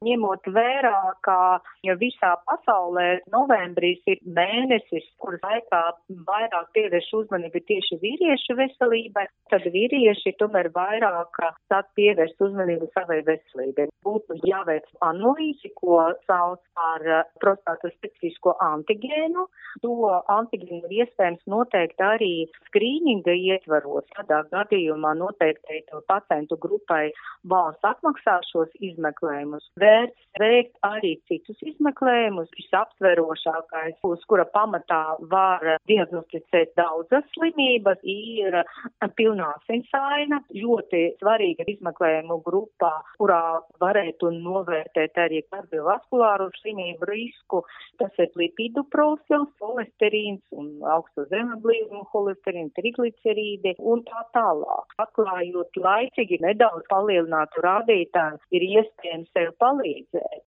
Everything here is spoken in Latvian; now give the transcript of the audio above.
ņemot vērā, ka visā pasaulē novembris ir mēnesis, kuras laikā vairāk pievērš uzmanību tieši vīriešu veselībai, tad vīrieši tomēr vairāk sāk pievērst uzmanību savai veselībai. Būtu jāveic analīzi, ko sauc par prostātas specifisko antigēnu. To antigēnu ir iespējams noteikt arī skrīninga ietvaros. Tādā gadījumā noteikti pacientu grupai valsts atmaksā šos izmeklējumus. Vērts veikt arī citus izmeklējumus, visaptverošākais, uz kura pamatā var diagnosticēt daudzas slimības, ir pilnā asinsaina, ļoti svarīga izmeklējumu grupā, kurā varētu novērtēt arī kardiovaskulāru slimību risku. Tas ir lipidu profils, holesterīns un augsto zemeglīvumu holesterīnu, triglicerīdi un tā tālāk. Atklājot laicīgi nedaudz palielinātu rādītāju, ir iespējams sev palīdzēt.